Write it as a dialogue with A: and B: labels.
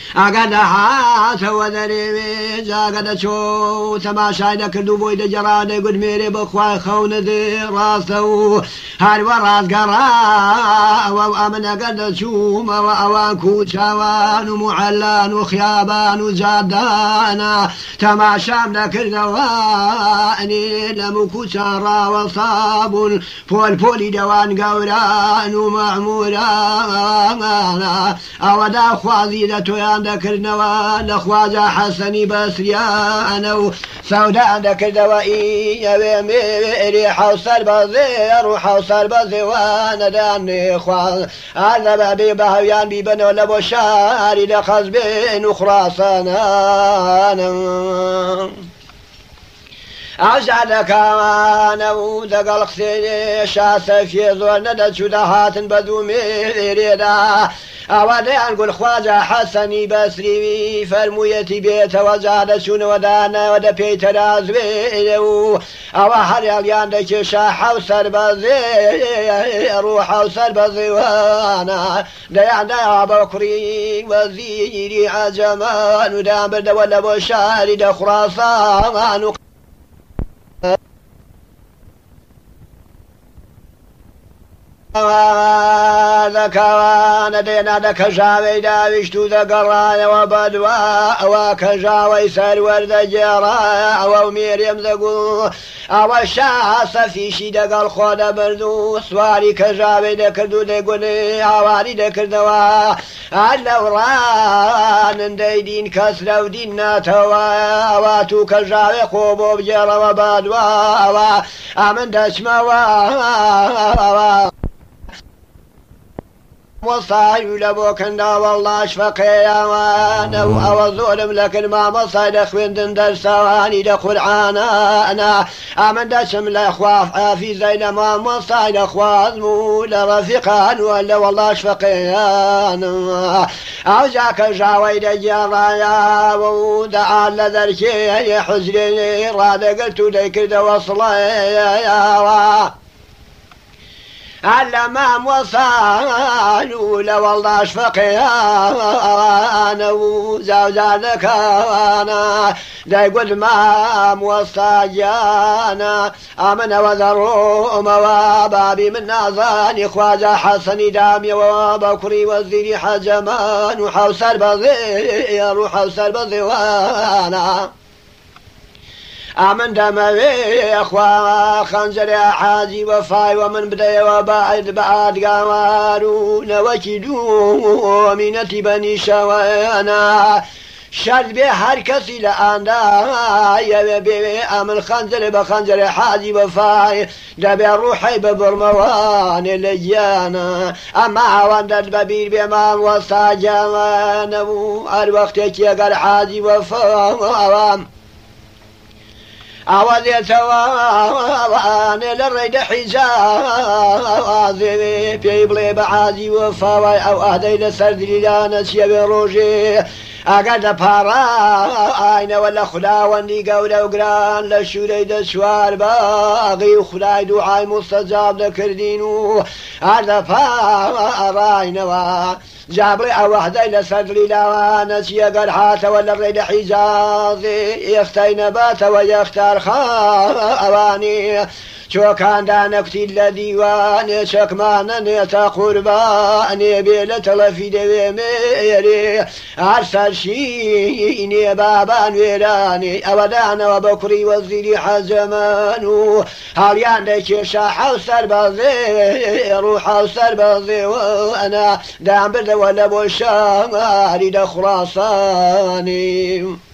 A: أقد حات ودري جاقد شو تماشاي دكردو بوي دجران قد ميري بخواي خون ذي راسو هاري وراس قرا وأمن قد شو وأوان كوشاوان ومعلان وخيابان وجادانا تماشام دكردواني لمكوشان وصاب فول فولي دوان قوران ومعموران أودا خوازي دتويان دكرنوا لخواجة حسني بسريان سودا دكردوا إيا بميري حوصل بزير وحوصل بزيوان داني خواز هذا بابي بهويان بيبنو لبو شاري لخزبين وخراسان أجعلك وانا ودق الخسير شاسة في زور ندى شدهات بدو ميريدا أولي أنقل خواجة حسني بسري فرمويتي بيت وزاد شون ودانا ودا بيت رازبيلو أو حرياليان دك شاح وسر بزي روح وسر بزي وانا ديان ديا بكري وزيري عجمان ودام برد ولا بشاري دا خراسان ذكوان دينا دكجاوي داوشتو ذقراي وبدوا وكجاوي سرور ذجراي وميريم ذقو وشاس في شي دقل خود بردو سواري كجاوي دكردو دقوني عوالي دكردوا اللوران ديدين كسرو دينا توا واتو كجاوي خوبو بجرا وبدوا ومن دشموا وصاي لبوكنا والله اشفقيا وانا او ظلم لكن ما مصاي دخوين دندر سواني دخل عانا انا امن دشم لاخواف في زين ما مصاي دخواز مو لرفقان ولا والله اشفقيا او جاك جاوي دجارايا ودعا لذركي حزني راد قلت لك دوصلي الأمام وصالوا لو والله اشفقيا أنا وزوجانك أنا دا يقول ما موصايانا أمن وذروا موابابي من نازاني خواجة حسني دامي وبكري وزيري حجمان وحوسر بضير وحوسر بضيوانا أمن دموي أخوة خنزر حاجي وفاي ومن بدأ وبعد بعد قامارون وكدو ومنتي بني شوانا شرد به هر کسی لعنده یا به امن خنجر بخنجر حاجی وفای دبی روحی ببرموان لیانا اما عواندد ببیر بمان وسا جوانو هر وقتی که اگر حاجی وفا أوذي توان للريد حجازي في بلي بعازي وفاوي أو أهدي لسرد لانس يبي روجي أقعد باراين ولا خلاواني قولة وقران لشوري دسوار باغي وخلاي دعاي مستجاب لكردينو هذا باراين جابري أو أهدي لسرد لانس يقر حات ولا الريد حجازي يختين بات ويختار خواني شو كان دانكتي الذيوان شكمانا نيتا قرباني بيلة لفي دوي ميري عرسل شيني بابان ويراني أودانا وبكري وزيري حزمانو هاليان ديكي شاحة وسربازي روحة وسربازي وانا دام برد ولا بوشاري دا خراساني